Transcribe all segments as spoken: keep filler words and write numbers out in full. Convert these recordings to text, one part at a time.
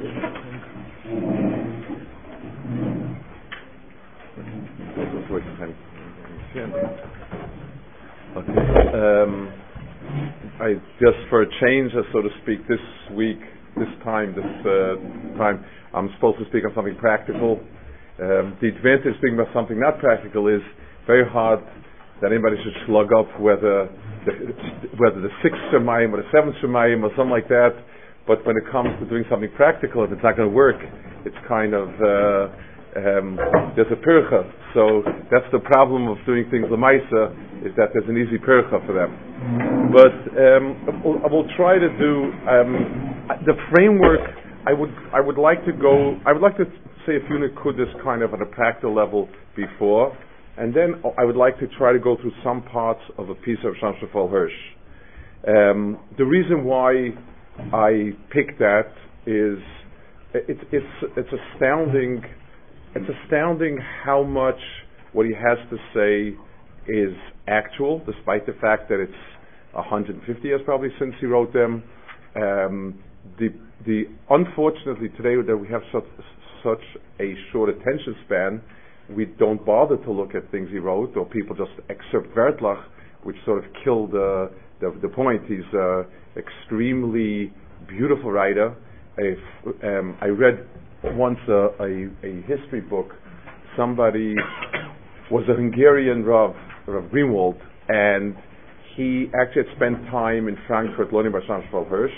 Okay. Um, I just for a change, uh, so to speak, this week, this time, this uh, time, I'm supposed to speak on something practical. Um, the advantage of speaking about something not practical is very hard that anybody should slug up whether the, whether the sixth Shemayim or the seventh Shemayim or something like that. But when it comes to doing something practical, if it's not going to work, it's kind of uh, um, there's a pircha. So that's the problem of doing things l'maisa, is that there's an easy pircha for them. But um, I will try to do um, the framework. I would I would like to go. I would like to say a few nekudas kind of at a practical level before, and then I would like to try to go through some parts of a piece of Chaim Shmuel Hirsch. Um, the reason why I picked that is it's it's it's astounding. It's astounding how much what he has to say is actual, despite the fact that it's one hundred fifty years probably since he wrote them. Um, the the unfortunately today that we have such such a short attention span, we don't bother to look at things he wrote, or people just excerpt Wertlach, which sort of killed the the, the point. He's an extremely beautiful writer. If, um, I read once a, a, a history book. Somebody was a Hungarian Rav, Rav Greenwald, and he actually had spent time in Frankfurt learning by Chaim Shmuel Hirsch.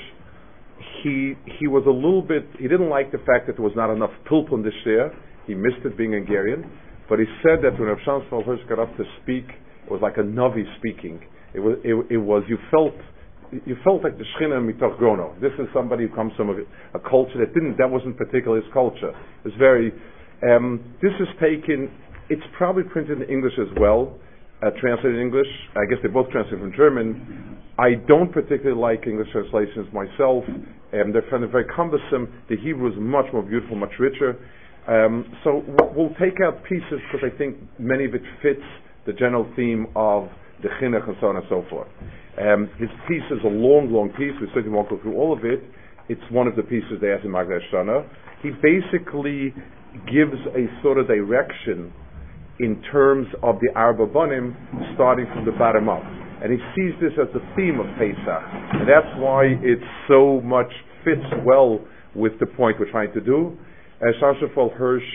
He he was a little bit, he didn't like the fact that there was not enough Pilpun this year. He missed it being Hungarian, but he said that when Rav Chaim Shmuel Hirsch got up to speak, it was like a Navi speaking. It was, it, it was, you felt You felt like the Shechina mitoch grono. This is somebody who comes from a, a culture that didn't, that wasn't particularly his culture. It's very, um, this is taken, it's probably printed in English as well, uh, translated in English. I guess they both translated from German. I don't particularly like English translations myself, and they're kind of very cumbersome. The Hebrew is much more beautiful, much richer. Um, so we'll take out pieces because I think many of it fits the general theme of the chinuch and so on and so forth. Um, his piece is a long, long piece. We certainly won't go through all of it. It's one of the pieces they have in Magdeh Shana. He basically gives a sort of direction in terms of the Arba Bonim, starting from the bottom up. And he sees this as the theme of Pesach. And that's why it so much fits well with the point we're trying to do. As Chaim Shmuel Hirsch,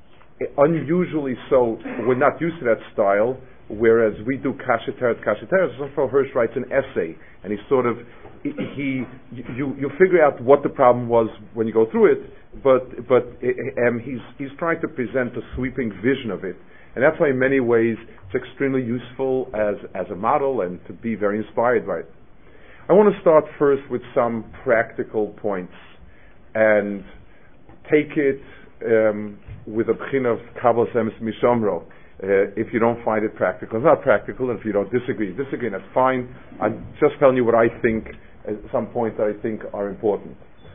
unusually so, we're not used to that style, whereas we do kasheteret, kasheteret. So Hirsch writes an essay, and he sort of he you you figure out what the problem was when you go through it, but but um, he's he's trying to present a sweeping vision of it, and that's why in many ways it's extremely useful as as a model and to be very inspired by it. I want to start first with some practical points and take it um, with a b'china of Kabbalas Emes Mishomro. Uh, if you don't find it practical, it's not practical, and if you don't disagree, disagree, that's fine. I'm just telling you what I think, uh, some points that I think are important.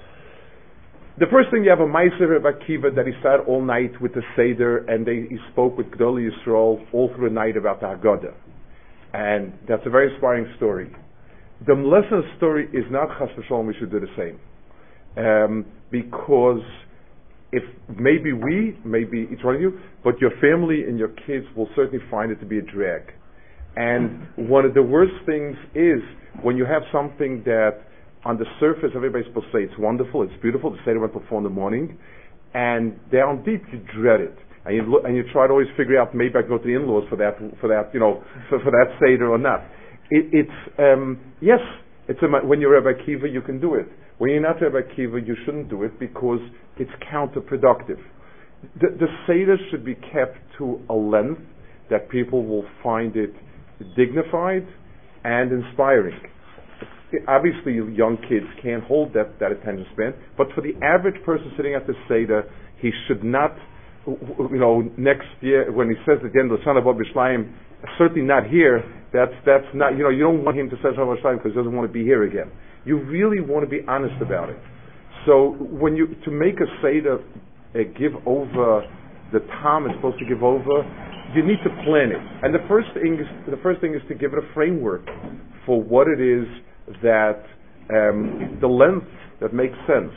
The first thing, you have a Meiser Rebbe Akiva that he sat all night with the Seder, and they, he spoke with Gdolei Yisrael all through the night about the Haggadah. And that's a very inspiring story. The lesson of the story is not Chas v'Shalom we should do the same. Um, because if maybe we, maybe each one of you, but your family and your kids will certainly find it to be a drag. And one of the worst things is when you have something that on the surface everybody's supposed to say it's wonderful, it's beautiful, the Seder went before in the morning, and down deep you dread it. And you look, and you try to always figure out, maybe I can go to the in-laws for that, for that, you know, for, for that Seder or not. It, it's, um, yes, it's a, when you're Rebbe Akiva you can do it. When you're not Rebbe Akiva, you shouldn't do it because it's counterproductive. The, the Seder should be kept to a length that people will find it dignified and inspiring. Obviously, young kids can't hold that, that attention span, but for the average person sitting at the Seder, he should not, you know, next year, when he says at the end of the Shana Bo B'Shlayim, certainly not here, that's, that's not, you know, you don't want him to say Shana Bo B'Shlayim because he doesn't want to be here again. You really want to be honest about it. So when you, to make a Seder uh, give over the time it's supposed to give over, you need to plan it. And the first thing is, the first thing is to give it a framework for what it is that, um, the length that makes sense.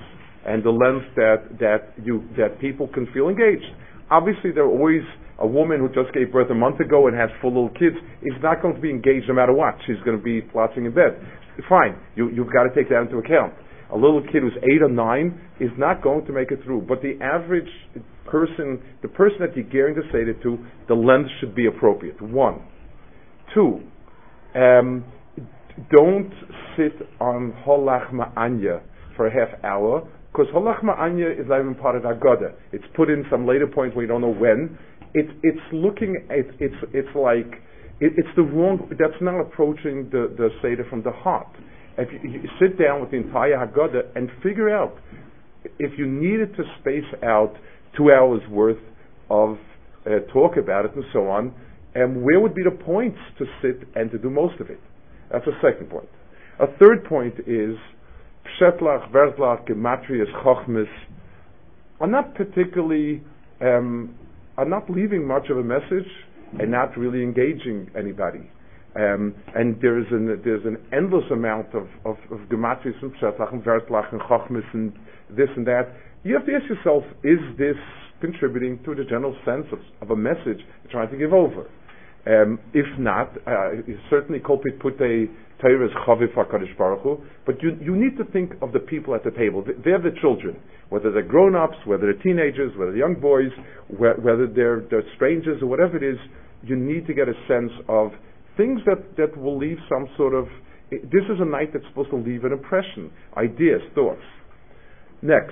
and the length that that you that people can feel engaged. Obviously, there are always a woman who just gave birth a month ago and has four little kids is not going to be engaged no matter what. She's going to be flotsing in bed. Fine, you, you've got to take that into account. A little kid who's eight or nine is not going to make it through. But the average person, the person that you're gearing to say it to, the length should be appropriate. One. Two, um, don't sit on Holach Ma'anya for a half hour, because Holach Ma'anya is not even part of Haggadah. It's put in some later point where you don't know when. It, it's looking at, it's, it's like, it, it's the wrong, that's not approaching the, the Seder from the heart. If you, you sit down with the entire Haggadah and figure out, if you needed to space out two hours worth of uh, talk about it and so on, and where would be the points to sit and to do most of it? That's a second point. A third point is, Pshetlach, Vertlach, Gematrias, Chochmes are not particularly, um, are not leaving much of a message and not really engaging anybody. Um, and there's an there's an endless amount of, of, of Gematrias and Pshetlach and Vertlach and Chochmes and this and that. You have to ask yourself, is this contributing to the general sense of, of a message you're trying to give over? Um, if not, uh, certainly Kolpit put a Torah as Chaviv HaKadosh Baruch Hu, but you, you need to think of the people at the table. They're the children, whether they're grown-ups, whether they're teenagers, whether they're young boys, wh- whether they're, they're strangers or whatever it is. You need to get a sense of things that, that will leave some sort of, this is a night that's supposed to leave an impression, ideas, thoughts. Next,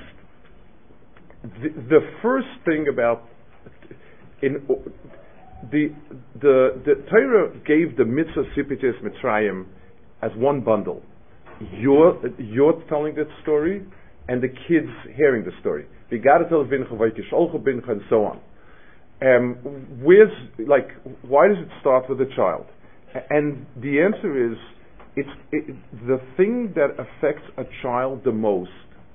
the, the first thing about, in the the the Torah gave the mitzvah Sipites Mitzrayim as one bundle. You're, you're telling that story, and the kids hearing the story. We got to tell Bincha, and so on. Um, where's, like, why does it start with the child? And the answer is, it's it, the thing that affects a child the most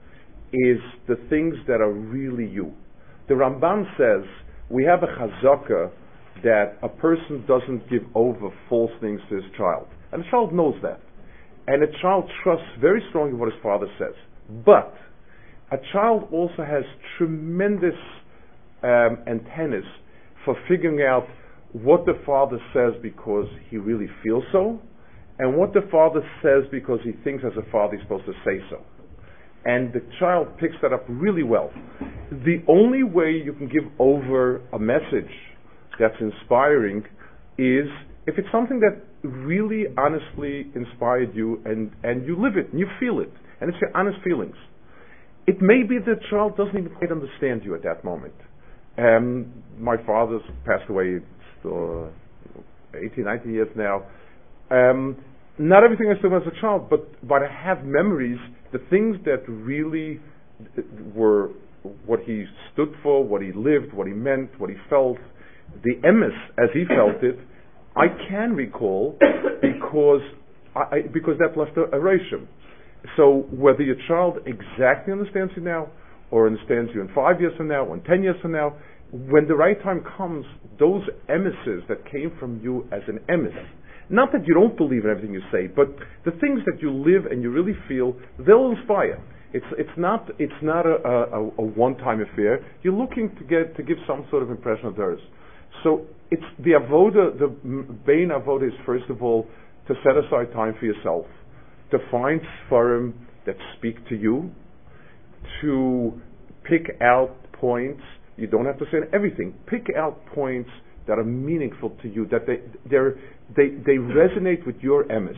is the things that are really you. The Ramban says we have a chazaka that a person doesn't give over false things to his child. And the child knows that. And a child trusts very strongly what his father says. But a child also has tremendous um, antennas for figuring out what the father says because he really feels so, and what the father says because he thinks as a father he's supposed to say so. And the child picks that up really well. The only way you can give over a message that's inspiring is if it's something that really honestly inspired you and, and you live it and you feel it and it's your honest feelings. It may be the child doesn't even quite understand you at that moment. Um, my father's passed away uh, eighteen, nineteen years now. Um, not everything I still as a child, but, but I have memories, the things that really were what he stood for, what he lived, what he meant, what he felt, the emes as he felt it, I can recall because I, because that left a, a reshim. So whether your child exactly understands you now, or understands you in five years from now, or in ten years from now, when the right time comes, those emeses that came from you as an emes, not that you don't believe in everything you say, but the things that you live and you really feel, they'll inspire. It's it's not it's not a, a, a one-time affair. You're looking to get to give some sort of impression of theirs. So it's the avoda, the main avoda is first of all to set aside time for yourself, to find sfarim that speak to you, to pick out points. You don't have to say everything. Pick out points that are meaningful to you, that they they're, they they resonate with your emes.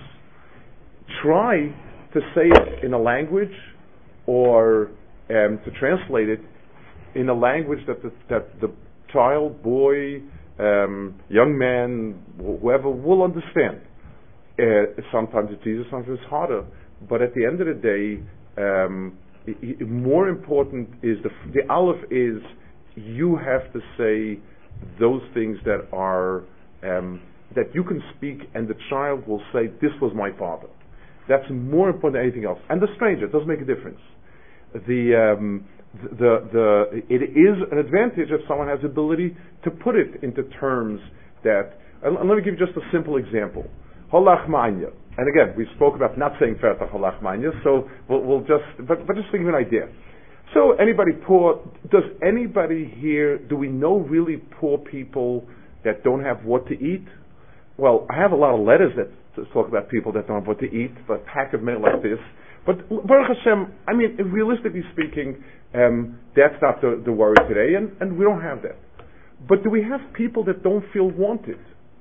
Try to say it in a language, or um, to translate it in a language that the, that the child, boy, um, young man, whoever will understand. Uh, sometimes it's easier, sometimes it's harder. But at the end of the day, um, it, it, more important is the the aleph is you have to say those things that are um, that you can speak, and the child will say, "This was my father." That's more important than anything else. And the stranger, it doesn't make a difference. The um, the the it is an advantage if someone has the ability to put it into terms that. And let me give you just a simple example. Holach ma'anya. And again, we spoke about not saying Fertach Holach ma'anya, so we'll, we'll just, but, but just think of an idea. So anybody poor, does anybody here, do we know really poor people that don't have what to eat? Well, I have a lot of letters that talk about people that don't have what to eat, but pack of mail like this. But Baruch Hashem, I mean, realistically speaking, um, that's not the, the worry today, and, and we don't have that. But do we have people that don't feel wanted?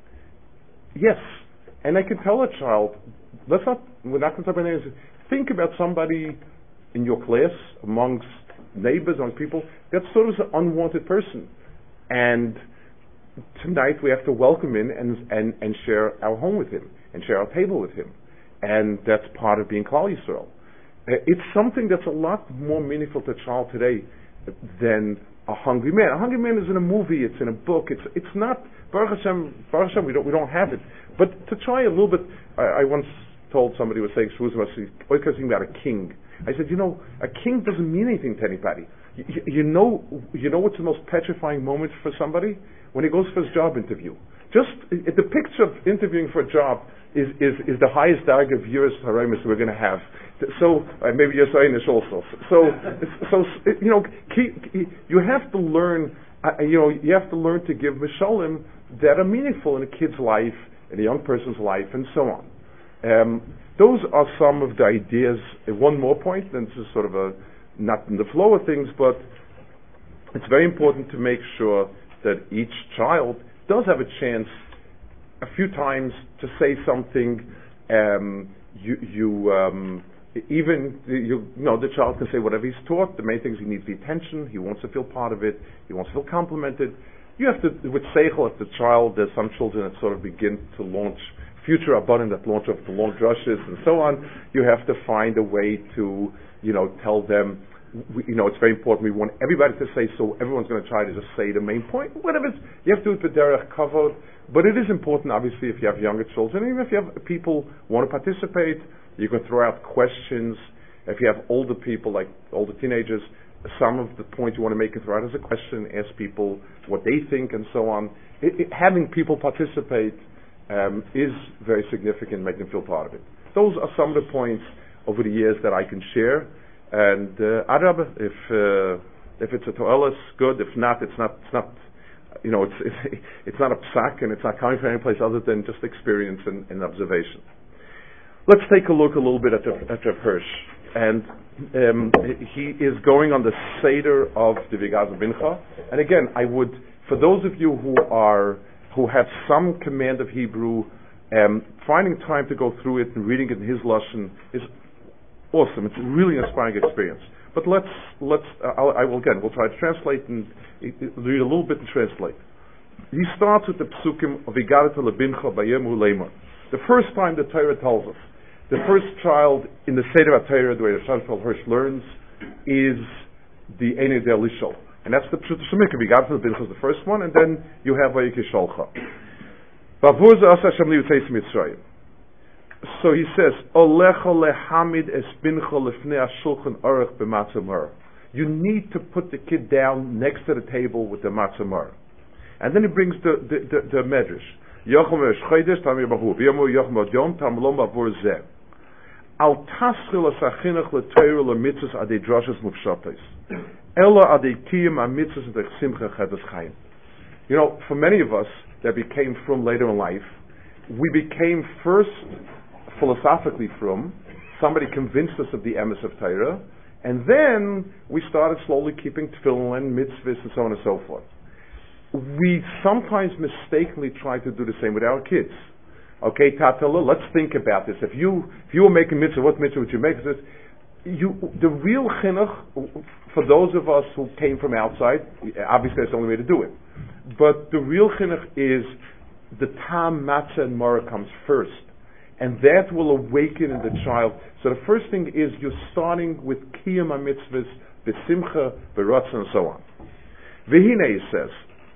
Yes. And I can tell a child, let's not, we're not going to talk about names, think about somebody in your class, amongst neighbors, among people, that's sort of an unwanted person. And tonight we have to welcome him and, and, and share our home with him, and share our table with him. And that's part of being Klal Yisrael. Uh, it's something that's a lot more meaningful to a child today than a hungry man. A hungry man is in a movie, it's in a book, it's it's not, Baruch Hashem, Baruch Hashem, we don't, we don't have it. But to try a little bit, I, I once told somebody who was saying, because about a king. I said, you know, a king doesn't mean anything to anybody. You, you know, you know what's the most petrifying moment for somebody? When he goes for his job interview. Just the picture of interviewing for a job is, is, is the highest darg of years haramis we're going to have. So uh, maybe you're saying this also. So, so you know, keep, you have to learn. Uh, you know, you have to learn to give mishalim that are meaningful in a kid's life, in a young person's life, and so on. Um, those are some of the ideas. Uh, one more point, and this is sort of a not in the flow of things, but it's very important to make sure that each child does have a chance a few times to say something. Um, you, you um, even you, you know the child can say whatever he's taught. The main thing is he needs the attention. He wants to feel part of it. He wants to feel complimented. You have to, with seichel, if the child, there's some children that sort of begin to launch future abundant that launch off the long drushes and so on. You have to find a way to, you know, tell them. We, you know, it's very important. We want everybody to say, so everyone's going to try to just say the main point. Whatever it's, you have to do it with derech kavod. But it is important, obviously, if you have younger children, even if you have people who want to participate, you can throw out questions. If you have older people, like older teenagers, some of the points you want to make it throw out as a question, ask people what they think and so on. It, it, having people participate um, is very significant, make them feel part of it. Those are some of the points over the years that I can share. And uh, Arab, if uh, if it's a to'elas, good. If not, it's not. It's not. You know, it's it's, it's not a psak, and it's not coming from any place other than just experience and, and observation. Let's take a look a little bit at the, at Rav Hirsch, and um, he is going on the seder of the Vigaz Mincha. And again, I would, for those of you who are who have some command of Hebrew, um, finding time to go through it and reading it in his lashon is awesome. It's a really inspiring experience. But let's let's uh, I'll, I will again we'll try to translate and uh, read a little bit and translate. He starts with the psukim of Igadat lebincha bayemu leimor. The first time the Torah tells us, the first child in the Seder HaTorah, the way the Rav Hirsch learns, is the Einei Del Lishol, and that's the Pshut Shemik of Igadat lebincha is the first one, and then you have Vayikisholcha. Vavur ze'as Hashem li'yutzeis Mitzrayim. So he says, Olecha lehamid es bincha lefnei hashulchan aruch b'matzah mar. You need to put the kid down next to the table with the matzah mar. And then he brings the the, the, the medrash. Yochom esh chodesh tamir bahu. V'yomu yochom od yom tamlom bavur zeh. Al taschil es hachinach leTorah lemitzvos adei drashos mufshatos. Ela adei kiyum hamitzvos adei simcha chedas chayim. You know, for many of us that became from later in life, we became first philosophically from, somebody convinced us of the emes of Torah, and then we started slowly keeping tefillin, mitzvahs, and so on and so forth. We sometimes mistakenly try to do the same with our kids. Okay, Tatala, let's think about this. If you if you were making mitzvah, what mitzvah would you make? This, you, the real chinuch, for those of us who came from outside, obviously that's the only way to do it. But the real chinuch is the tam, matzah, and mara comes first. And that will awaken in the child. So the first thing is you're starting with kiyum ha-mitzvahs, b'simcha, b'ratzon, and so on. V'hine, he says,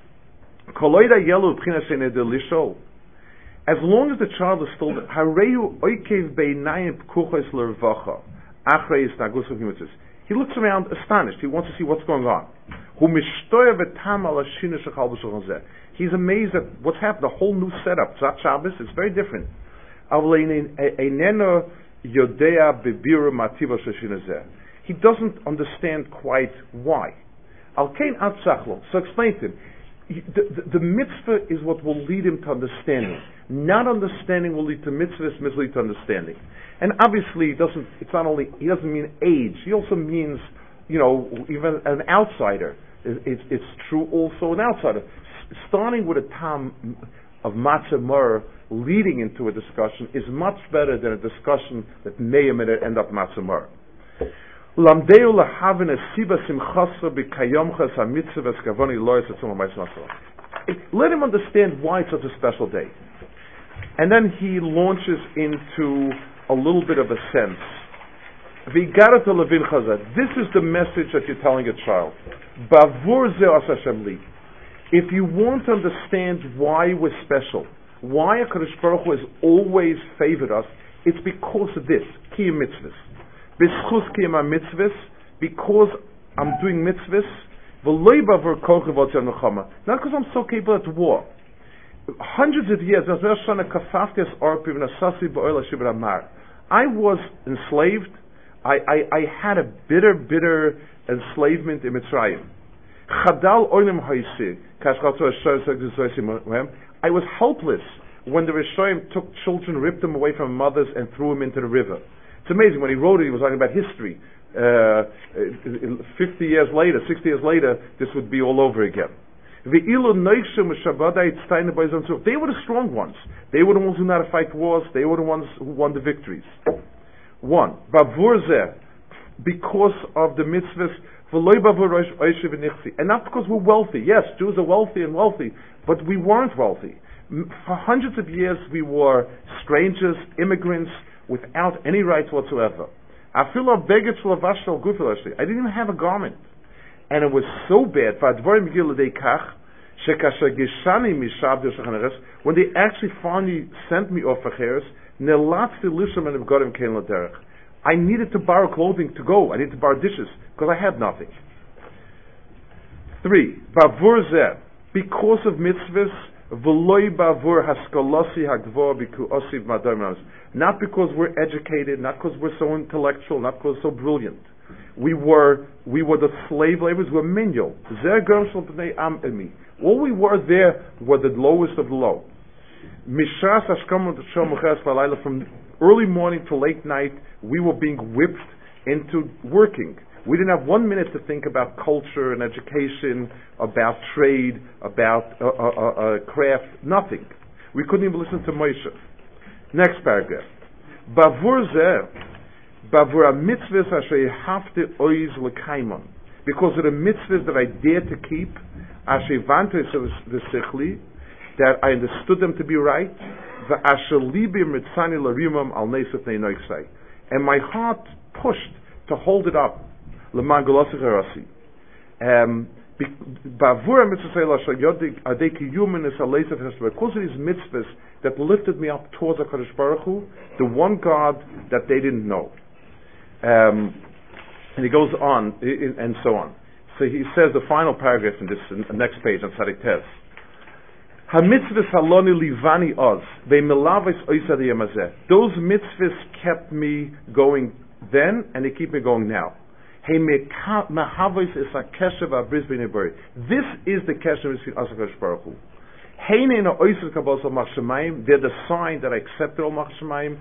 koloida yelu b'chinas einei del lishol. As long as the child is still, hareyu oikev beinayim p'kuchos l'rvacha, achrei isnagus v'mitzvahs. He looks around astonished. He wants to see what's going on. Hu mishtoya v'tam al hashina shechal b'shulchan zeh. He's amazed at what's happened. A whole new setup. Tzat Shabbos, it's very different. He he doesn't understand quite why. Al-Kain Atzachlo. So explain to him. The, the, the mitzvah is what will lead him to understanding. Not understanding will lead to mitzvahs, mitzvah lead to understanding. And obviously, it doesn't. It's not only. He doesn't mean age. He also means, you know, even an outsider. It, it, it's true also an outsider. S- starting with a tam of matzah mur leading into a discussion is much better than a discussion that may or may not end up matzah mur. Lamdeu lahavin esiba simchasa b'kayomchas hamitzvah eskavoni loyes etzum ha'mayis. Let him understand why it's such a special day. And then he launches into a little bit of a sense. V'igara to levin chaza. This is the message that you're telling a child. Bavur ze as Hashem li. If you want to understand why we're special, why HaKadosh Baruch Hu has always favored us, it's because of this. Kiyum mitzvahs. B'schus kiyum mitzvahs, because I'm doing mitzvahs, v'loi bavur kol chevot zel nechama. Not because I'm so capable at war. Hundreds of years, I was enslaved. I, I, I had a bitter, bitter enslavement in Mitzrayim. I was helpless when the Rishonim took children, ripped them away from mothers, and threw them into the river. It's amazing. When he wrote it, he was talking about history. Uh, fifty years later, sixty years later, this would be all over again. They were the strong ones. They were the ones who knew how to fight wars. They were the ones who won the victories. One, because of the mitzvahs, and not because we're wealthy. Yes, Jews are wealthy and wealthy, but we weren't wealthy. For hundreds of years, we were strangers, immigrants, without any rights whatsoever. I didn't even have a garment. And it was so bad, when they actually finally sent me off Acheres, I needed to borrow clothing to go. I needed to borrow dishes, because I had nothing. Three, because of mitzvahs, not because we're educated, not because we're so intellectual, not because we're so brilliant. We were we were the slave laborers, we were menial. All we were there were the lowest of the low. From early morning to late night, we were being whipped into working. We didn't have one minute to think about culture and education, about trade, about uh, uh, uh, craft, nothing. We couldn't even listen to Moshe. Next paragraph. Bavur zeh, bavur mitzvahs asher hafte oiz lekaimon. Because of the mitzvahs that I dared to keep, asher vante v'sichli, that I understood them to be right, v'asher libi mitzani larimam al nesef neinoisai. And my heart pushed to hold it up. L'man golosich harasi. Because of these mitzvahs that lifted me up towards HaKadosh Baruch Hu, the one God that they didn't know. Um, and he goes on, and so on. So he says the final paragraph in this in the next page on Tzadik Tes. HaMitzvahs haloni livani oz, ve'melaves oisad yemazeh. Those mitzvahs kept me going then, and they keep me going now. This is the kesher between us and HaKadosh Baruch Hu. They're the sign that I accepted all Machshamayim.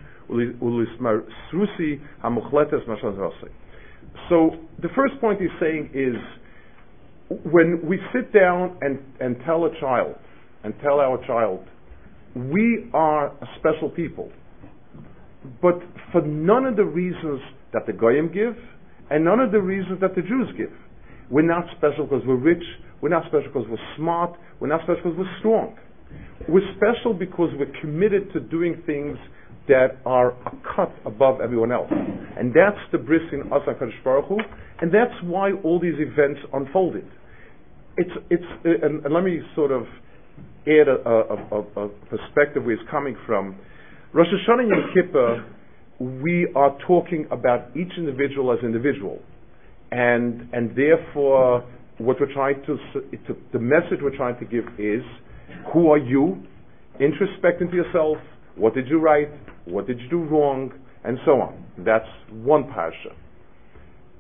So the first point he's saying is, when we sit down and, and tell a child, and tell our child, we are a special people, but for none of the reasons that the Goyim give, and none of the reasons that the Jews give. We're not special because we're rich. We're not special because we're smart. We're not special because we're strong. We're special because we're committed to doing things that are a cut above everyone else. And that's the bris in us and HaKadosh Baruch Hu, and that's why all these events unfolded. It's, it's, uh, and, and let me sort of add a, a, a, a perspective where it's coming from. Rosh Hashanah and Yom Kippur, we are talking about each individual as individual, and and therefore what we're trying to, to the message we're trying to give is, who are you? Introspect into yourself. What did you write? What did you do wrong? And so on. That's one parsha.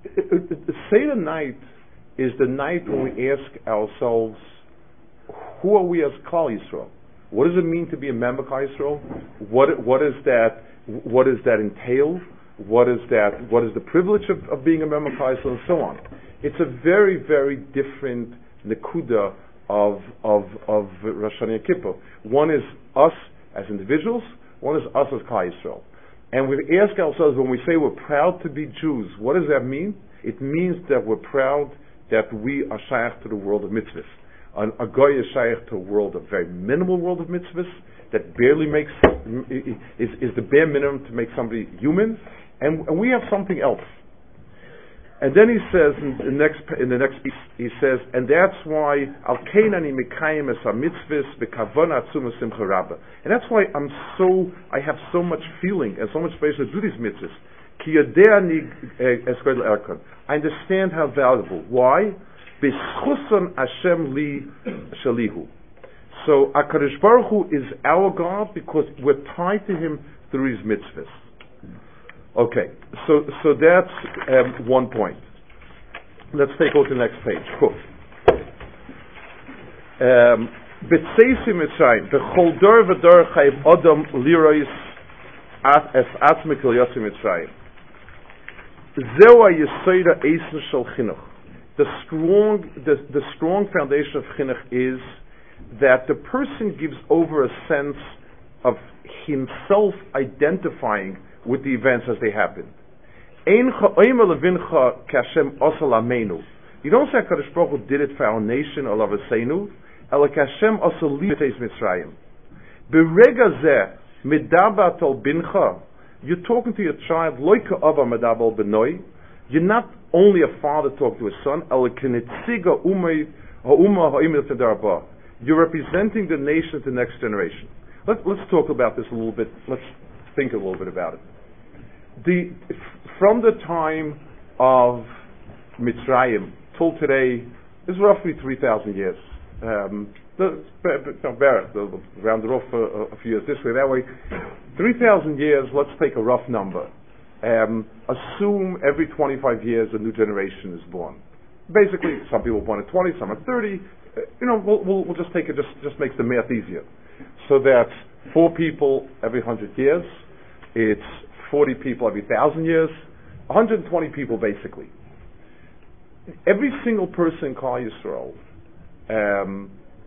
the Seder night is the night when we ask ourselves, who are we as Klal Yisrael? What does it mean to be a member of Klal Yisrael? What what is that? What does that entail? What is that? What is the privilege of, of being a member of Klal Yisrael, and so on? It's a very very different nekuda of of of Rosh Hashanah and Kippur. One is us as individuals. One is us as Klal Yisrael. And we ask ourselves, when we say we're proud to be Jews, what does that mean? It means that we're proud that we are shaykh to the world of mitzvahs. An, a goy is shaykh to a world, a very minimal world of mitzvahs that barely makes is, is the bare minimum to make somebody human, and, and we have something else. And then he says in the next in the next piece, he says, and that's why al kainani mikayim es mitzvahs bekavana atzuma simcha rabba. And that's why I'm so I have so much feeling and so much space to do these mitzvahs. Ki yodei es godel erkan. I understand how valuable. Why? B'schuson Hashem li shalihu. So HaKadosh Baruch Hu is our God because we're tied to Him through His mitzvahs. Okay, so so that's um, one point. Let's take a look at the next page. Cool. B'tzeisi Mitzrayim b'chol dor v'dor chayiv Adam lirois es atzmik el yossi Mitzrayim. Zeu hayesoda eisen shel chinuch. The strong the, the strong foundation of chinuch is that the person gives over a sense of himself identifying with the events as they happen. You don't say HaKadosh Baruch Hu did it for our nation, or Lavaseinu, Ela Kashem also leave it Mitzrayim. Berega zeh medaba tol bincha. You're talking to your child, loika ava medabal benoi. You're not only a father talking to his son, Ela kinetziga umay ha'uma ha'imil tedarba. You're representing the nation to the next generation. Let's let's talk about this a little bit. Let's think a little bit about it. The from the time of Mitzrayim till today is roughly three thousand years. Um, the, no, Barak, the, round it off a, a few years this way, that way. Three thousand years. Let's take a rough number. Um, assume every twenty-five years a new generation is born. Basically, some people are born at twenty, some at thirty. Uh, you know, we'll, we'll, we'll just take it. Just just makes the math easier. So that's four people every hundred years. It's forty people every thousand years, one hundred twenty people basically. Every single person in Klal Yisrael, um,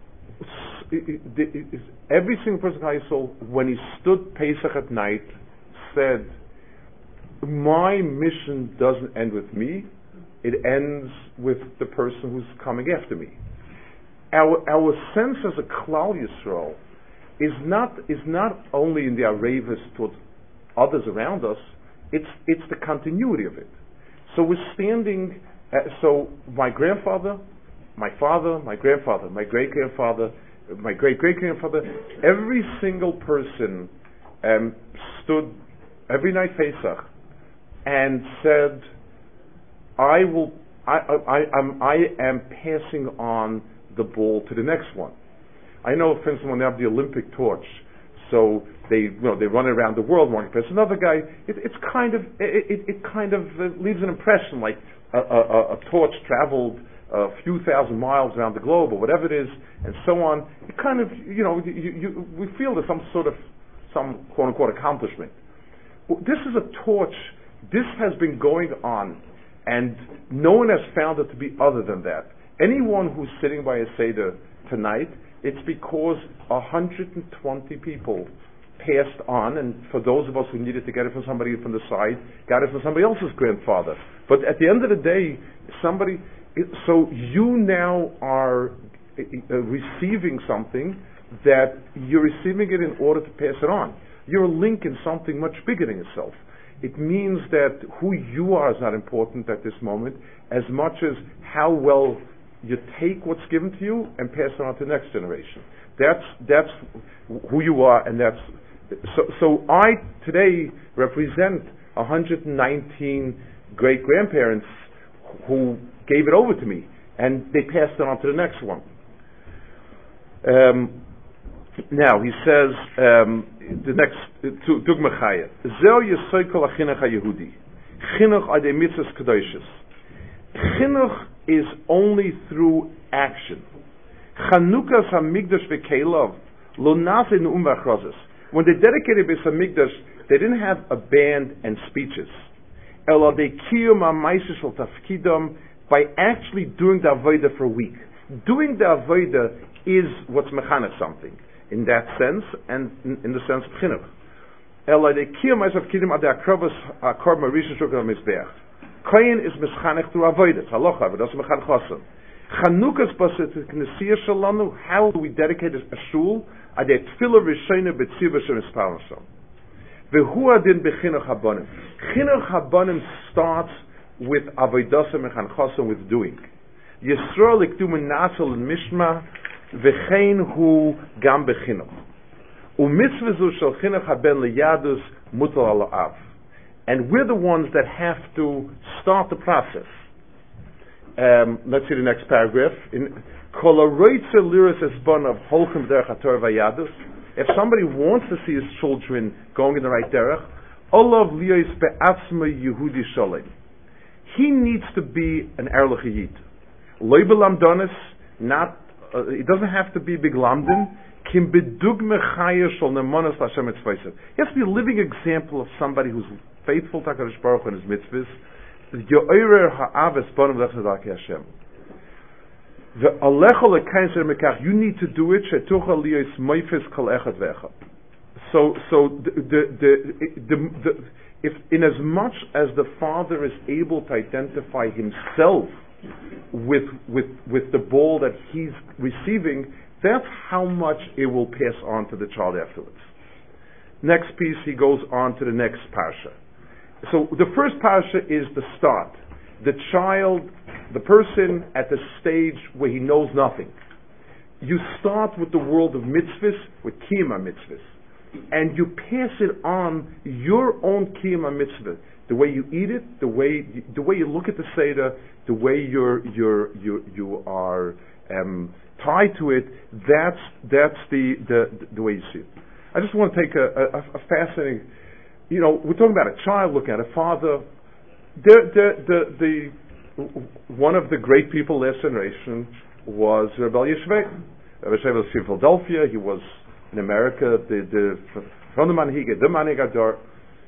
every single person in Klal Yisrael, when he stood Pesach at night, said, my mission doesn't end with me, it ends with the person who's coming after me. Our, our sense as a Klal Yisrael is not, is not only in the Arevas towards others around us, it's it's the continuity of it. So we're standing, uh, so my grandfather, my father, my grandfather, my great-grandfather, my great-great-grandfather, every single person um, stood every night Pesach and said, I will, I, I, I'm, I am passing on the ball to the next one. I know, for instance, when they have the Olympic torch, so they, you know, they run around the world, one person, another guy. It, it's kind of, it, it, it kind of uh, leaves an impression, like a, a, a torch traveled a few thousand miles around the globe, or whatever it is, and so on. It kind of, you know, you, you, we feel there's some sort of, some quote unquote accomplishment. Well, this is a torch. This has been going on, and no one has found it to be other than that. Anyone who's sitting by a Seder tonight, it's because one hundred twenty people passed on, and for those of us who needed to get it from somebody from the side, got it from somebody else's grandfather. But at the end of the day, somebody, so you now are uh, receiving something that you're receiving it in order to pass it on. You're a link in something much bigger than yourself. It means that who you are is not important at this moment, as much as how well you take what's given to you and pass it on to the next generation. That's that's who you are, and that's so. So I today represent one hundred nineteen great grandparents who gave it over to me, and they passed it on to the next one. Um, now he says um, the next Dugma Chaya. Zel Yesoi Kol HaChinuch HaYehudi Chinuch Adei Mitzvos Kedoshos. Chinuch is only through action. Chanukas HaMikdash v'Kelov lo nase nu'um v'achrozes. When they dedicated Beis HaMikdash, they didn't have a band and speeches. Ela de kiyum ha'maises shel tafkidam, by actually doing the avodah for a week. Doing the avodah is what's mechanech something in that sense, and in, in the sense of chinuch. Ela de kiyum ha'maises tafkidim ad akrobos akor marisha shukar mizbeach. Kohen is meschanech through avodah. Halacha, but that's mechanech chosan. Chanukas baset knesiyah shalanu. How do we dedicate a shul? Ad tefillah rishayna b'tziva shemispalasham. V'hu adin b'chinuch habanim. Chinuch habanim starts with avodah mechanchosan, with doing. Yisrael ikdu menasel and mishma v'chein hu gam b'chinuch. Umitzvazu shel chinuch haben liyadus mutal ala av. And we're the ones that have to start the process. Um, let's see the next paragraph. In Kol haroitze liras esbon of holchem derech haTorah vayadus. If somebody wants to see his children going in the right derech, olav liyos be'atzma Yehudi sholem. He needs to be an erlich yid. Loy belamdonis, not. Uh, it doesn't have to be big lamdin. Kim bedugme chaya shol nemonas l'Hashem etzvaysev. He has to be a living example of somebody who's faithful to HaKadosh Baruch Hu and his mitzvahs. Yo'erer ha'av esponim l'chadaki Hashem. Ve'alecho l'kain ser mekach. You need to do it. Shetucha liyos moifes kol echad ve'echad. So, so the the the, the, the if in as much as the father is able to identify himself with with with the ball that he's receiving, that's how much it will pass on to the child afterwards. Next piece, he goes on to the next parsha. So the first parsha is the start. The child, the person at the stage where he knows nothing. You start with the world of mitzvahs, with kiyum mitzvahs, and you pass it on your own kiyum mitzvah. The way you eat it, the way you, the way you look at the seder, the way you're you're you you are um, tied to it. That's that's the, the the way you see it. I just want to take a, a, a fascinating. You know, we're talking about a child looking at a father. The, the, the, the, one of the great people last generation was Rebbe Yeshvei. Rebbe Yeshvei was from Philadelphia. He was in America. The, the, from the Manhige, the Manhigador.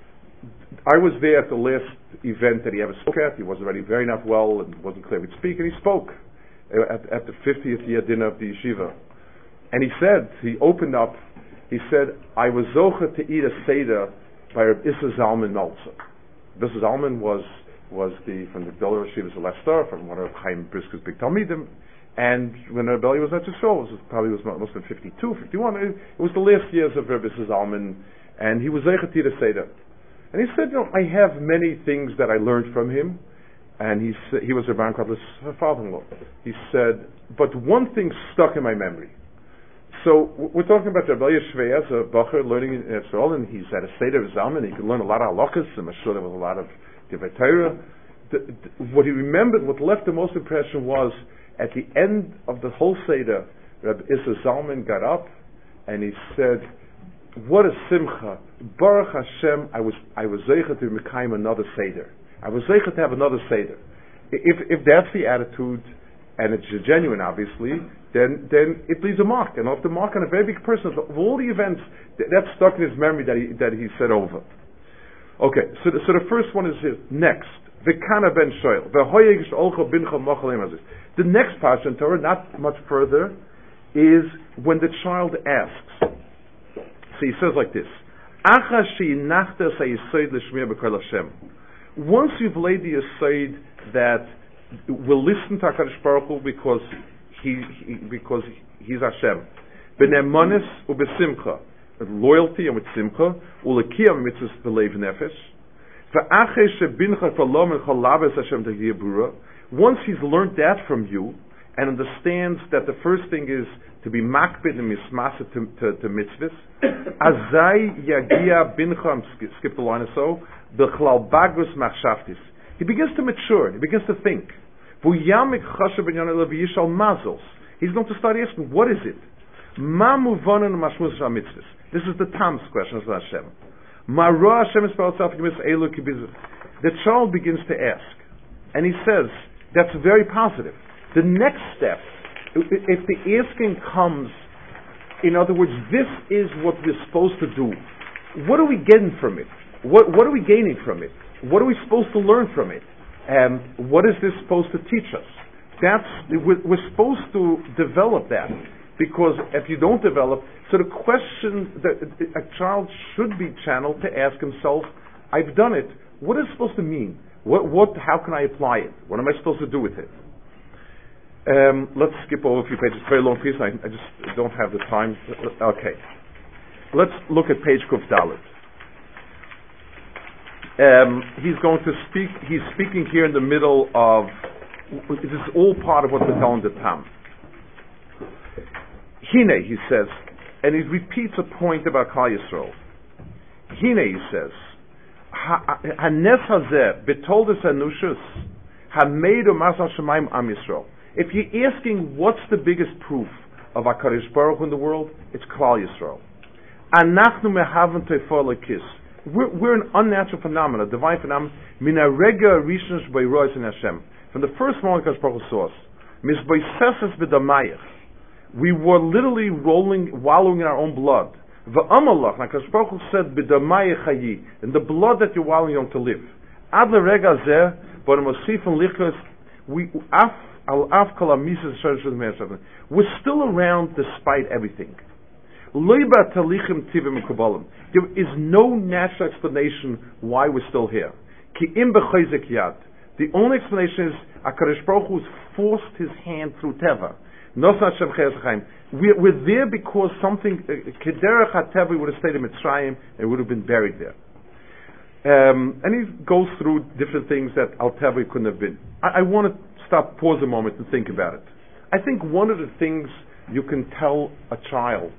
I was there at the last event that he ever spoke at. He was already very not well and wasn't clear to speak, and he spoke at, at the fiftieth year dinner of the yeshiva. And he said, he opened up, he said, I was zocher to eat a seder by Reb Issa Zalman Malza. Reb Issa Zalman was was the from the Gdolah Yeshivas of Leicester, from one of Chaim Brisker's big Talmidim, and when Rebbe was at Yisrael, it was probably was must have been fifty-two, fifty-one. It, it was the last years of Reb Issa Zalman, and he was zocher to eat a seder. And he said, you know, I have many things that I learned from him, and he sa- he was Rabban Kotler's father-in-law. He said, but one thing stuck in my memory. So we're talking about Rebbe Yeshvei as a bacher learning in Israel, and he's at a seder of Zalman. He could learn a lot of halachas, and I'm sure there was a lot of Divrei Torah. The, the, what he remembered, what left the most impression was at the end of the whole seder, Rebbe Issa Zalman got up and he said, "What a simcha! Baruch Hashem! I was I was zeicha to mekayim another seder. I was zeicha to have another seder." If if that's the attitude, and it's genuine, obviously, then then it leaves a mark, and off the mark on a very big person. Of all the events, that's stuck in his memory that he that he said over. Okay, so the, so the first one is here. Next, V'kana ben shoyl v'hoyegish olcha bincha mochalim azis. The next parsha in Torah, not much further, is when the child asks. So he says like this: Acha she'inachta sayisoid l'shmiya b'kol Hashem. Once you've laid the aside that we'll listen to HaKadosh Baruch Hu because he, he because he's Hashem. B'nemonis u'besimcha, with loyalty and with simcha, u'lekiyam mitzvahs b'leiv nefesh. V'achei shebincha v'lom and chalaves Hashem t'hiyeh bura. Once he's learned that from you and understands that the first thing is to be makbid and mismasa to, to, to mitzvahs, azai yagia bincha, skip the line or so, b'chlal bagus machshavtis. He begins to mature. He begins to think. He's going to start asking, what is it? This is the Tam's question. The child begins to ask. And he says, That's very positive. The next step, if the asking comes, in other words, this is what we're supposed to do, what are we getting from it? What, what are we gaining from it? What are we supposed to learn from it? Um, what is this supposed to teach us? That's, we're, we're supposed to develop that, because if you don't develop, so the question that a child should be channeled to ask himself, I've done it, what is it supposed to mean? What, what, how can I apply it? What am I supposed to do with it? Um, let's skip over a few pages. It's a very long piece. I, I just don't have the time. Okay. Let's look at page Kuf Dalet. Um, he's going to speak, he's speaking here in the middle of, this is all part of what we're telling the Tam. Hine, he says, and he repeats a point about Klal Yisrael. Hine, he says, Hanes hazeh betoldes anushus hameidu masal shemaim am Yisrael. If you're asking what's the biggest proof of HaKadosh Baruch Hu in the world, it's Klal Yisrael. Anachnu mehaven teifar lekis. We're, we're an unnatural phenomenon, a divine phenomenon. Mina rega rishon shbeirois in Hashem. From the first moment HaKadosh Baruch Hu saw us, misboiseses b'damayich. We were literally rolling, wallowing in our own blood. V'amalach, HaKadosh Baruch Hu said, b'damayich hayi, in the blood that you're wallowing on to live. Ad l'rega zeh, but mosif and lichos, we af al af kol hamises sharish l'meir. We're still around despite everything. Loiba talichim tivim kubalim. There is no natural explanation why we're still here. Ki im b'chayzik yad. The only explanation is HaKadosh Baruch Hu forced his hand through Teva. We're, we're there because something, Kederach HaTeva, we would have stayed in Mitzrayim and would have been buried there. Um, and he goes through different things that Al Teva couldn't have been. I, I want to stop, pause a moment and think about it. I think one of the things you can tell a child,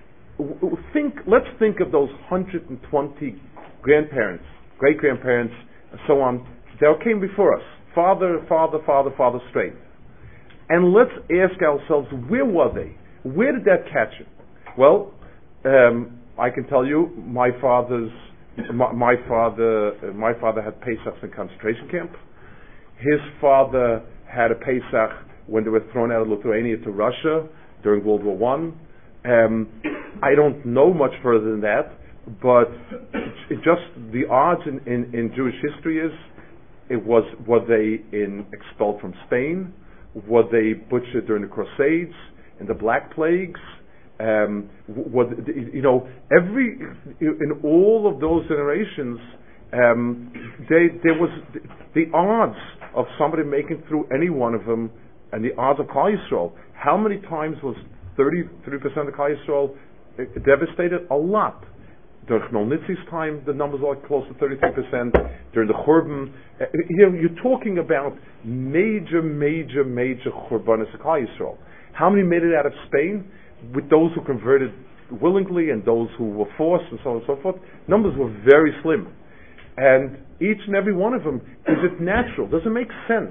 think, let's think of those one hundred twenty grandparents, great-grandparents, and so on, that came before us. Father, father, father, father, straight. And let's ask ourselves, where were they? Where did that catch them? Well, um, I can tell you, my father's, my, my father, uh, my father had Pesachs in concentration camp. His father had a Pesach when they were thrown out of Lithuania to Russia during World War One. Um, I don't know much further than that, but it, it just the odds in, in, in Jewish history is, it was were they in expelled from Spain? Were they butchered during the Crusades and the Black Plagues? Um, what, you know, every in all of those generations, um, they, there was the odds of somebody making through any one of them, and the odds of Klal Yisrael. How many times was thirty-three percent of Klal Yisrael devastated? A lot. During Chmelnitzky's time, the numbers are close to thirty-three percent. During the Churban, uh, you know, you're talking about major, major, major Churbanis of Klal Yisrael. How many made it out of Spain? With those who converted willingly and those who were forced and so on and so forth, numbers were very slim. And each and every one of them, is it natural? Does it make sense?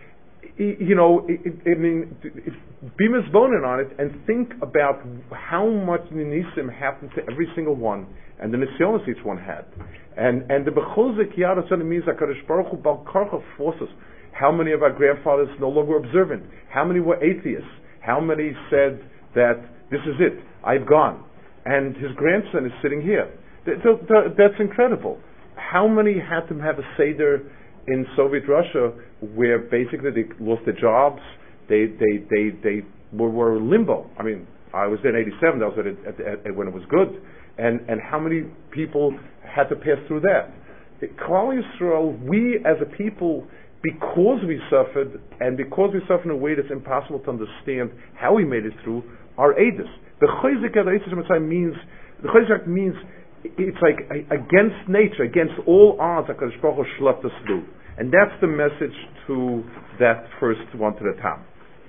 You know, it, it, I mean, be misbonen on it and think about how much nisim happened to every single one, and the nisyonos each one had, and and the bechuzik yad suddenly means that HaKadosh Baruch Hu Bal Karcha forces. How many of our grandfathers no longer observant? How many were atheists? How many said that this is it, I've gone, and his grandson is sitting here? Th- th- th- that's incredible. How many had to have a seder in Soviet Russia, where basically they lost their jobs, they they they they were, were limbo. I mean, I was there in eighty-seven. That was at, at, at, at when it was good, and and how many people had to pass through that? Klal Yisrael, we as a people, because we suffered, and because we suffered in a way that's impossible to understand how we made it through, are edus. The chayzik means the chayzik means. It's like against nature, against all odds, HaKadosh Baruch Hu schlepped us through. And that's the message to that first one to the Tam.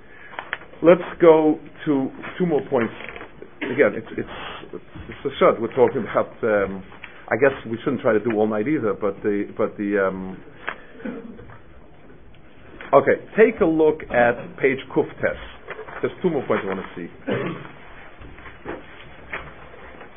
Let's go to two more points. Again, it's it's it's a shut. We're talking about. Um, I guess we shouldn't try to do all night either. But the but the. Um, okay, take a look at page Kuftes. There's two more points I want to see.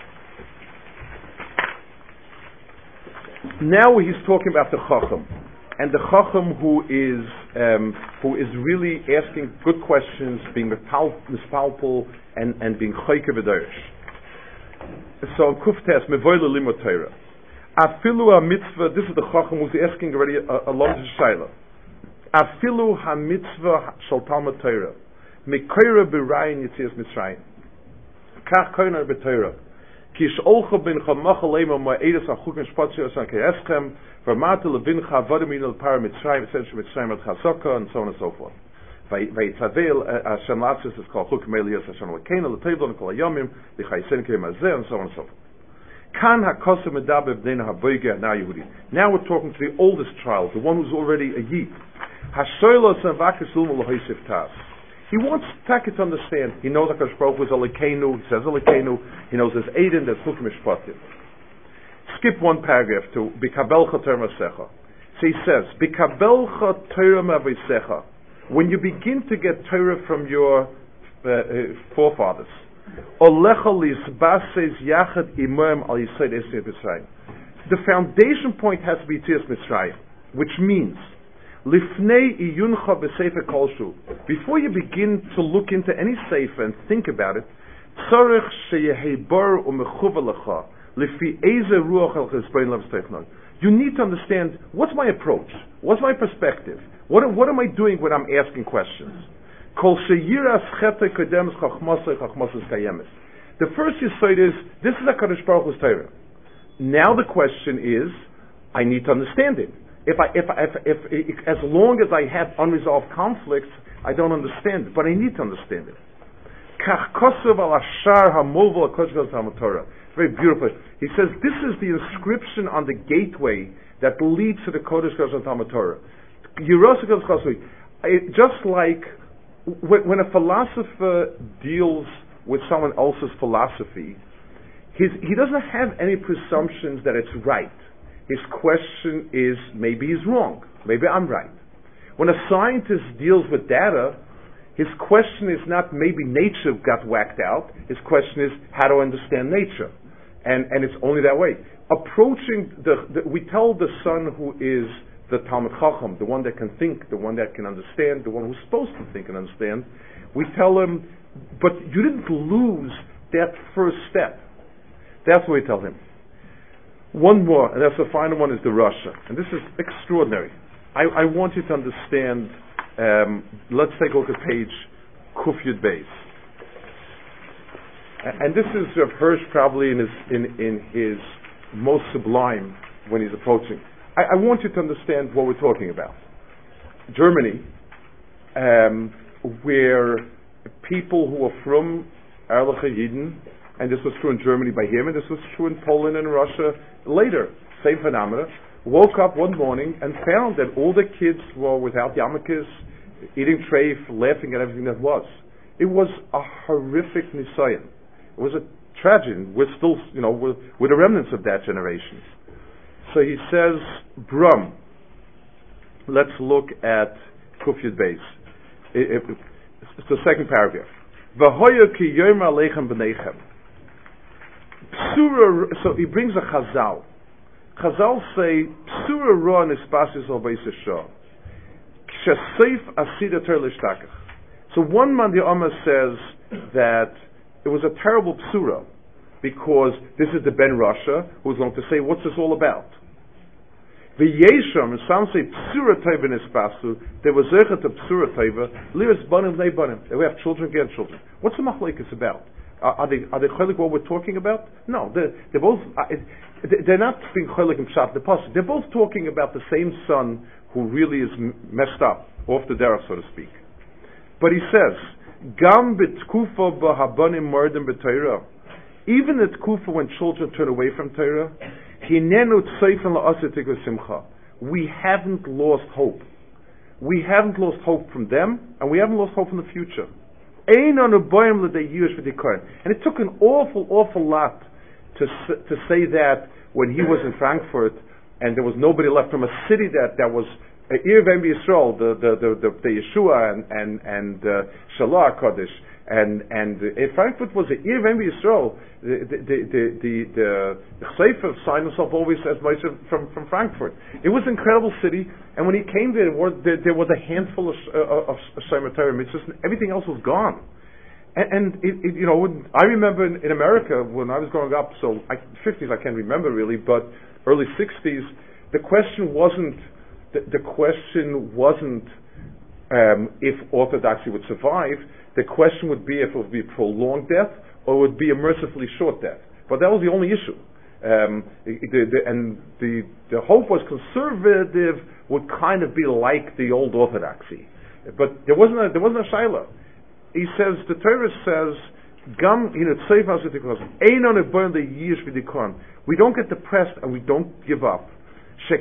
Now he's talking about the Chacham. and the Chacham who is um, who is really asking good questions, being mispalpul and, and being choyke v'dorish. So Kuftes mevoyle limot Torah. Afilu ha mitzvah. This is the Chacham who's asking already a, a long shaila. Afilu ha mitzvah shel Talmud Torah mekoira b'rayin yitzias Mitzrayim. Kach koiner b'Torah. Kish olcha bin chamachal lema ma'edes achukim shpatzios an keeschem v'mata levincha avodim al par Mitzrayim essentially Mitzrayim at Chazaka and so on and so forth. Vayitzavel Hashem latzis is called chukim elias Hashem lekena l'tevlon kol hayomim l'chayisen ke'mazeh and so on and so forth. Kan hakosim medaber b'nei ha'boiger na Yehudi. Now we're talking to the oldest child, the one who's already a yid. Hashoylos and vakis ulma l'hoisif tas. He wants Taka to understand. He knows HaKadosh Baruch Hu is Elokeinu. He says Elokeinu. He knows there's Eden, there's Chukim Mishpatim. Skip one paragraph to Bikabelcha Torah Masecha. So he says, Bikabelcha Torah Masecha. When you begin to get Torah from your uh, uh, forefathers, Olecha Lisbases Yachad Imoem Al Yisrael Esiyat Mitzrayim. The foundation point has to be Tzias Mitzrayim, which means Lifnei iyuncha b'sefer kolshu. Before you begin to look into any sefer and think about it, tzarich sheyehebor umechuva lecha lifi eze ruach el chespein lev steichnon. You need to understand what's my approach, what's my perspective, what what am I doing when I'm asking questions. Kol sheyiras chete kodemes chachmasei chachmases kayemes. The first yesod is this is HaKadosh Baruch Hu's Torah. Now the question is, I need to understand it. If I, if, I, if, if, if, as long as I have unresolved conflicts, I don't understand it, but I need to understand it. Very beautiful. He says this is the inscription on the gateway that leads to the Kodesh Kodesh Talmud Torah. Just like when a philosopher deals with someone else's philosophy, his, he doesn't have any presumptions that it's right. His question is, maybe he's wrong, maybe I'm right. When a scientist deals with data, his question is not maybe nature got whacked out, his question is, how do I understand nature? And and it's only that way. Approaching, the, the we tell the son who is the Talmud Chacham, the one that can think, the one that can understand, the one who's supposed to think and understand, we tell him, but you didn't lose that first step. That's what we tell him. One more, and that's the final one, is the Russia. And this is extraordinary. I, I want you to understand, um, let's take a look at page Kuf Yud Beis. And this is Rav Hirsch probably in his, in, in his most sublime when he's approaching. I, I want you to understand what we're talking about. Germany, um, where people who are from Erlich Yidden, and this was true in Germany by him, and this was true in Poland and Russia later, same phenomena, woke up one morning and found that all the kids were without yarmulkes, eating treif, laughing at everything that was. It was a horrific nisayon. It was a tragedy. We're still, you know, we're, we're the remnants of that generation. So he says, Brum, let's look at Kuf Yud Beis. It, it, it's the second paragraph. V'hoya ki yom aleichem b'neichem. Psura, so he brings a Chazal. Chazal say, Psura roa nispasis al beis Yeshua. Kshaseif asida ter l'shtakach. So one man, the Amma says that it was a terrible Psura, because this is the Ben Rasha who's going to say, what's this all about? V'yesham, some say Psura teva nispasu, there was zechet of Psura teva, liris banim nei banim. They have children, grandchildren. What's the machlekes about? Uh, are they are they cholik what we're talking about? No, they're, they're both. Uh, it, they're not being cholik and pshat the pasuk. They're both talking about the same son who really is m- messed up, off the derech, so to speak. But he says, Gam b'tkufa b'habanim mordem b'Torah. Even at Kufa, when children turn away from Torah, hinenu tzeifen la'asetik v'simcha. We haven't lost hope. We haven't lost hope from them, and we haven't lost hope from the future. And it took an awful, awful lot to to say that when he was in Frankfurt and there was nobody left from a city that, that was Ir Vem Yisrael, the the the, the, the Yeshua and and and uh, Shalah Kodesh And and uh, Frankfurt was the Ir Vem Yisrael. The the the the the, the Sefer signed himself always as Moshe from from Frankfurt. It was an incredible city, and when he came there, there was, there, there was a handful of uh, of Shema Torah mitzvahs, and everything else was gone. And, and it, it, you know, when, I remember in, in America when I was growing up. So I, fifties I can't remember really, but early sixties, the question wasn't the, the question wasn't um, if Orthodoxy would survive. The question would be if it would be a prolonged death or it would be a mercifully short death. But that was the only issue. Um, the, the, and the, the hope was conservative would kind of be like the old Orthodoxy. But there wasn't a, there wasn't a shaila. He says, the Torah says, Gam in it safe as it was. We don't get depressed and we don't give up. The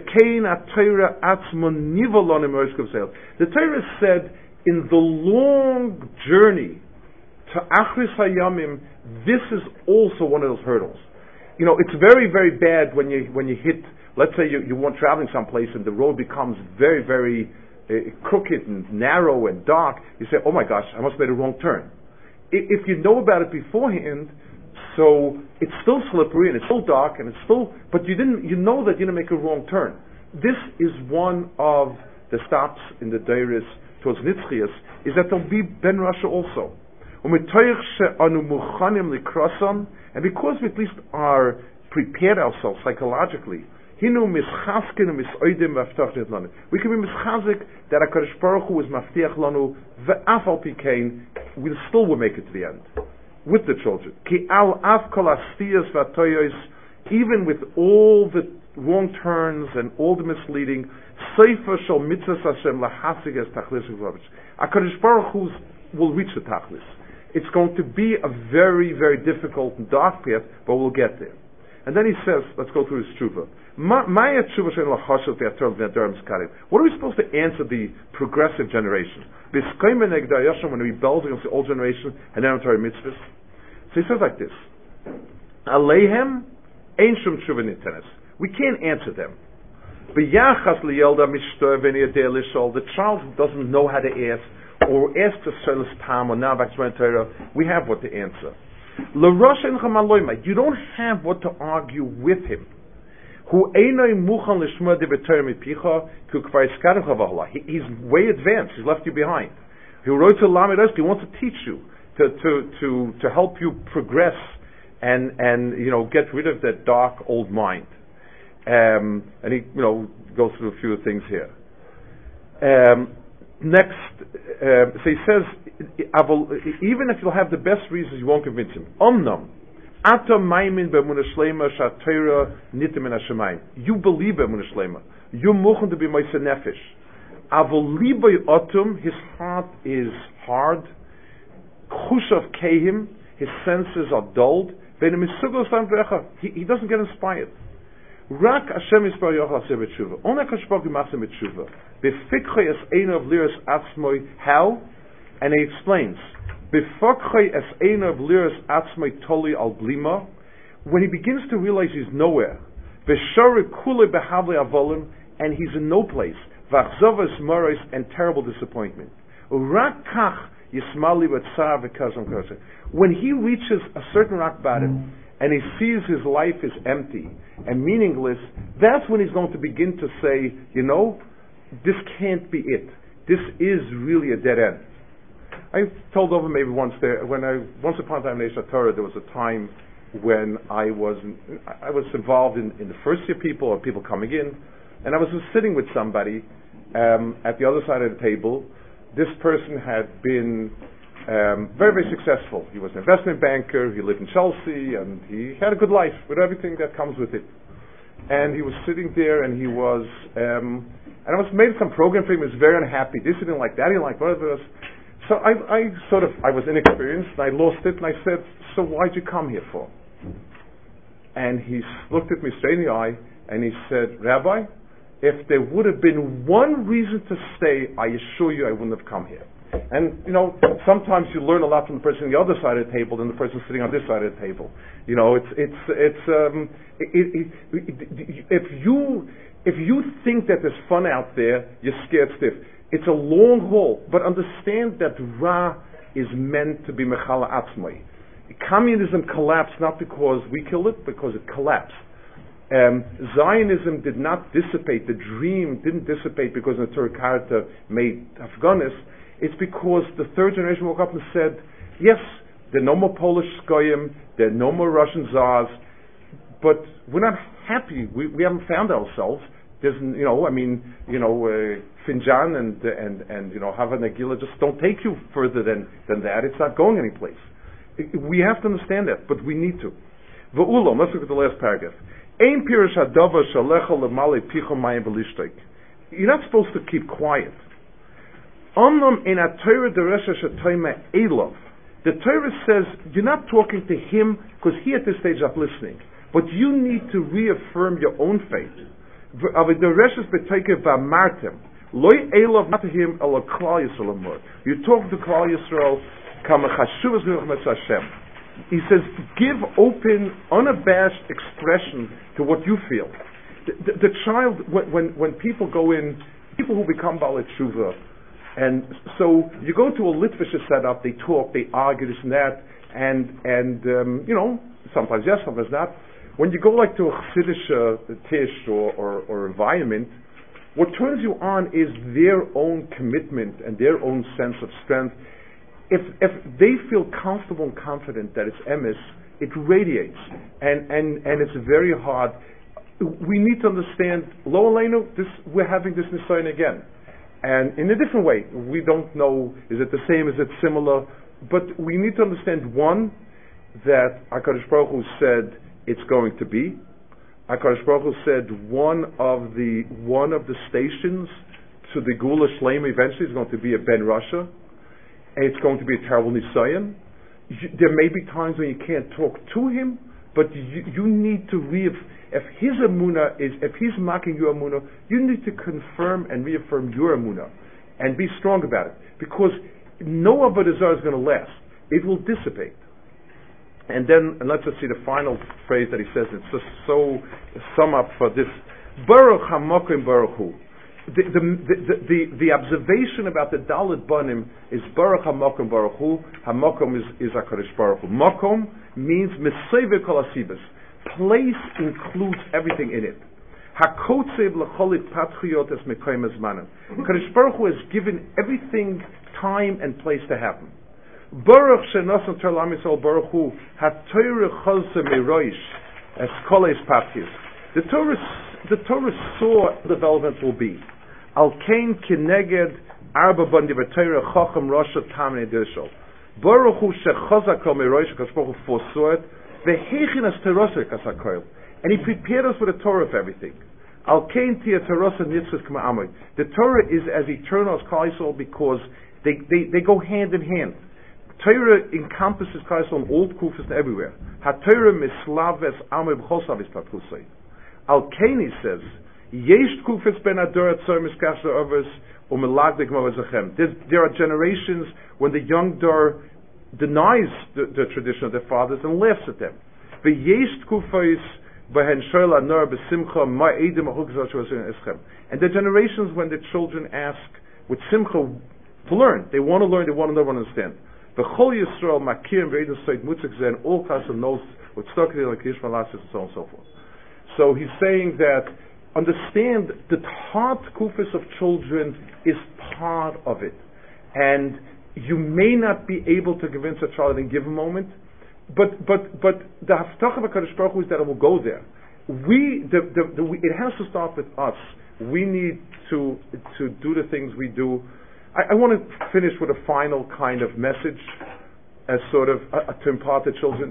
Torah said, in the long journey to Achris Hayamim, this is also one of those hurdles. You know, it's very, very bad when you when you hit, let's say you, you want traveling someplace and the road becomes very, very uh, crooked and narrow and dark. You say, oh my gosh, I must have made a wrong turn. If you know about it beforehand, so it's still slippery and it's still dark and it's still, but you didn't, you know that you didn't make a wrong turn. This is one of the stops in the Deiris towards Nitzchias, is that there'll be Ben Rasha also. And because we at least are prepared ourselves psychologically, we can be mischazik that HaKadosh Baruch Hu is maftiach lanu ve'af al pikein, we still will make it to the end with the children. Ki al af kol astiyas v'atoyos, even with all the wrong turns and all the misleading, Sefer shel mitzvahs Hashem lahasig es tachlis v'glavich. HaKadosh Baruch Hu will reach the tachlis. It's going to be a very, very difficult and dark path, but we'll get there. And then he says, let's go through his tshuva. What are we supposed to answer the progressive generation? When we rebel against the old generation and elementary mitzvahs. So he says like this: Aleihem ein shum tshuva nitenes. We can't answer them. The child who doesn't know how to ask, or asks a Selis Tam or Navak Torah, we have what to answer. You don't have what to argue with him. He's way advanced. He's left you behind. He wrote to Lamed He wants to teach you, to, to, to, to help you progress and, and, you know, get rid of that dark old mind. Um, and he, you know, goes through a few things here. Um, next, uh, so he says, even if you'll have the best reasons, you won't convince him. Omnam. You believe Emunah Shlema. You're muchen to be Moise Nefesh. Avol libay otum, his heart is hard. Chushav kehim, his senses are dulled. He, he doesn't get inspired. Rak Hashem Yisbar Yochel Aseh B'tshuva. Only HaKadosh Baruch Hu Machzeh B'tshuva. B'fikchei es einav liras atzmoi. How? And he explains. B'fikchei es einav liras atzmoi toli al blima. When he begins to realize he's nowhere. V'shore kule b'havle avolim. And he's in no place. V'achzovas moros, and terrible disappointment. Rak kach yismali v'tzar v'kazam kazam. When he reaches a certain rock bottom, and he sees his life is empty and meaningless, that's when he's going to begin to say, you know, this can't be it. This is really a dead end. I told over maybe once there, when I, once upon a time in Eish Torah, there was a time when I was, I was involved in, in the first year people or people coming in, and I was just sitting with somebody um, at the other side of the table. This person had been Um, very, very successful. He was an investment banker, he lived in Chelsea, and he had a good life with everything that comes with it. And he was sitting there, and he was, um, and I was made some program for him. He was very unhappy. This he didn't like, that he didn't like, whatever it was. So I, I sort of, I was inexperienced, and I lost it, and I said, so why'd you come here for? And he looked at me straight in the eye, and he said, Rabbi, if there would have been one reason to stay, I assure you I wouldn't have come here. And, you know, sometimes you learn a lot from the person on the other side of the table than the person sitting on this side of the table. You know, it's, it's, it's, um, it, it, it, if you, if you think that there's fun out there, you're scared stiff. It's a long haul, but understand that Ra is meant to be mechala atzmai. Communism collapsed not because we killed it, because it collapsed. Um, Zionism did not dissipate, the dream didn't dissipate because the Torah Karta made Afghanis. It's because the third generation woke up and said, yes, there are no more Polish Goyim, there are no more Russian Tsars, but we're not happy. We, we haven't found ourselves. There's, you know, I mean, you know, uh, Finjan and, and, and, you know, Hava Nagila just don't take you further than, than that. It's not going anyplace. It, we have to understand that, but we need to. V'ulam, let's look at the last paragraph. Ein pirush hadavar shalecha lemale picho mayim v'lishtek. You're not supposed to keep quiet. Omnam in a Torah deresha shetoyma elov. The Torah says you're not talking to him because he at this stage is not listening, but you need to reaffirm your own faith. You talk to Klal Yisrael. He says, give open, unabashed expression to what you feel. The, the, the child, when, when when people go in, people who become Baalei Tshuva, and so you go to a Litvish setup, they talk, they argue this and that, and and um, you know, sometimes yes, sometimes not. When you go like to a Chassidish uh, tish or, or, or environment, what turns you on is their own commitment and their own sense of strength. If if they feel comfortable and confident that it's emes, it radiates, and, and, and it's very hard. We need to understand, lo aleinu, this we're having this nisayon again, and in a different way. We don't know, is it the same, is it similar? But we need to understand, one, that HaKadosh Baruch Hu said it's going to be. HaKadosh Baruch Hu said one of the one of the stations to the Gula Shlema eventually is going to be a Ben Russia, and it's going to be a terrible nisayon. There may be times when you can't talk to him, but you, you need to re if his emunah is if he's mocking your emunah, you need to confirm and reaffirm your emunah, and be strong about it, because no avodah zarah is going to last. It will dissipate. And then, and let's just see the final phrase that he says. It's just so sum up for this. Baruch hamokim baruch hu. The, the, the, the, the observation about the Dalit Banim is Baruch hamokim baruch hu. Hamokim is, is HaKadosh Baruch Hu. Mokom means meseve kol asibas. Place includes everything in it. Hakotzev lecholit patchiyot es mekoyim ezmanim. HaKadosh Baruch Hu has given everything time and place to happen. Baruch shenasan terlam Yisrael Baruch Hu haTorah chazeh miroish es koles patchiyos. The Torah, the Torah saw the development will be. Al kain kineged arba bandi v'Torah chacham rasha tamei dirshol. Baruch Hu shechazak kol miroish because Baruch Hu foresaw it. V'heichin as terosek as hakoil, and He prepared us with a Torah of everything. Al kain tia terosah nitzvos k'ma amoy. The Torah is as eternal as Klal Yisrael because they, they, they go hand in hand. Torah encompasses Klal Yisrael in old kufas and everywhere. HaTorah mislaves amoy b'chosav is patkusay. Al kain, he says, yesh kufas ben ador atzor miskach avos umelagdik moazachem. There are generations when the young dor denies the, the tradition of their fathers and laughs at them. V'yesh kufas behen shoel anor b'simcha ma'edim achuk eschem. And there are generations when the children ask with simcha to learn. They want to learn. They want to know, want to understand. V'chol Yisrael makir v'edim soid mutzik zen. All class of knows what stuck in like Yishmael and so on and so forth. So he's saying that understand the heart kufis of children is part of it, and you may not be able to convince a child in a given moment, but but but the haftach of HaKadosh Baruch Hu is that it will go there. We the, the, the we, it has to start with us. We need to to do the things we do. I, I want to finish with a final kind of message, as sort of uh, to impart to children.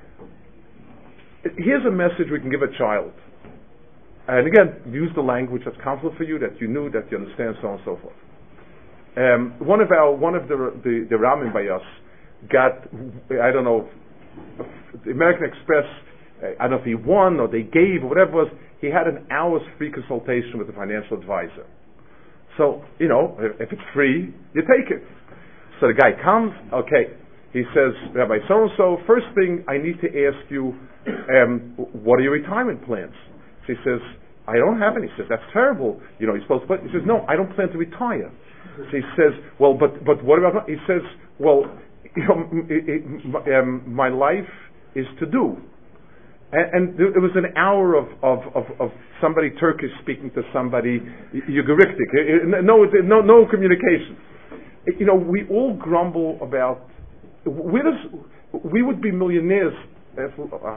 Here's a message we can give a child. And again, use the language that's comfortable for you, that you knew, that you understand, so on and so forth. Um, one of our, one of the the, the Ramin by us got, I don't know, the American Express, I don't know if he won or they gave or whatever it was, he had an hour's free consultation with a financial advisor. So, you know, if, if it's free, you take it. So the guy comes, okay, he says, Rabbi so-and-so, first thing I need to ask you, um, what are your retirement plans? So he says, I don't have any. He says, that's terrible. You know, you're supposed to put, he says, no, I don't plan to retire. So he says, well, but but what about? He says, well, you know, it, it, um, my life is to do. And, and there, it was an hour of, of, of, of somebody Turkish speaking to somebody Ugaritic. No, no, no communication. You know, we all grumble about. Where does we would be millionaires if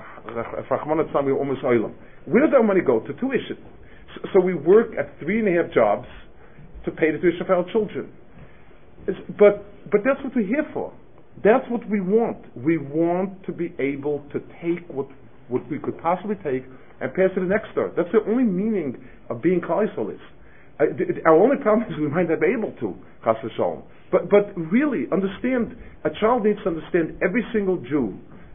Rahman uh, we almost oilam. Where does our money go? To tuition. So, so we work at three and a half jobs to pay the tuition for our children. It's, but but that's what we're here for. That's what we want. We want to be able to take what what we could possibly take and pass it to the next door. That's the only meaning of being Klal Yisrael is. Uh, th- our only problem is we might not be able to, Chas v'sholom. But but really, understand, a child needs to understand every single Jew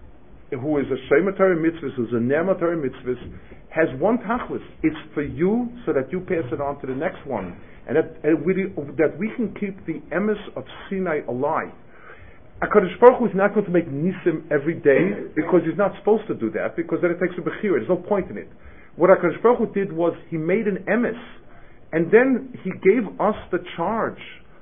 who is a Shema Torah mitzvah, who's a Nema Torah mitzvah, has one tachlis. It's for you so that you pass it on to the next one. And that, and we, that we can keep the emes of Sinai alive. HaKadosh Baruch Hu is not going to make nisim every day because he's not supposed to do that, because then it takes a bechira. There's no point in it. What HaKadosh Baruch Hu did was he made an emes, and then he gave us the charge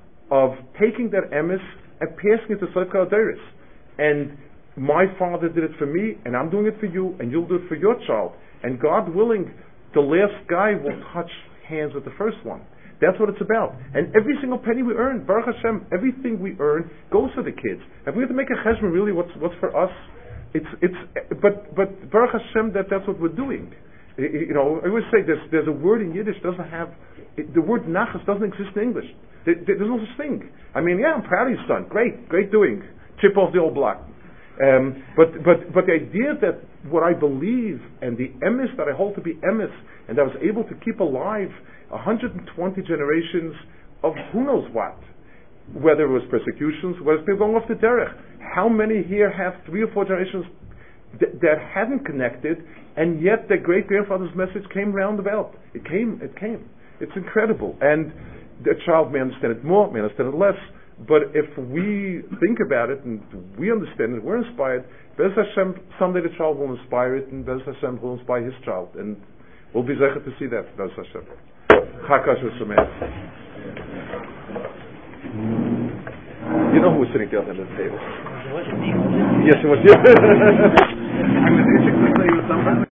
of taking that emes and passing it to Sefer Aderes. And my father did it for me, and I'm doing it for you, and you'll do it for your child. And God willing, the last guy will touch hands with the first one. That's what it's about. And every single penny we earn, Baruch Hashem, everything we earn goes for the kids. If we have to make a cheshbon, really, what's what's for us? It's it's. But but Baruch Hashem, that that's what we're doing. You know, I always say there's there's a word in Yiddish doesn't have it, the word nachas doesn't exist in English. There, there's no such thing. I mean, yeah, I'm proud of your son. Great, great doing. Chip off the old block. Um, but but but the idea that what I believe and the emes that I hold to be emes and that I was able to keep alive one hundred twenty generations of who knows what, whether it was persecutions, whether it's people going off the derech. How many here have three or four generations th- that hadn't connected, and yet their great grandfather's message came round about. It came, it came. It's incredible, and the child may understand it more, may understand it less. But if we think about it and we understand it, we're inspired. Bez Hashem, someday the child will inspire it, and Bez Hashem will inspire his child, and we'll be zeichet to see that. Bez Hashem. Chakash v'sameach. You know who was sitting down at the table? Yes, it was.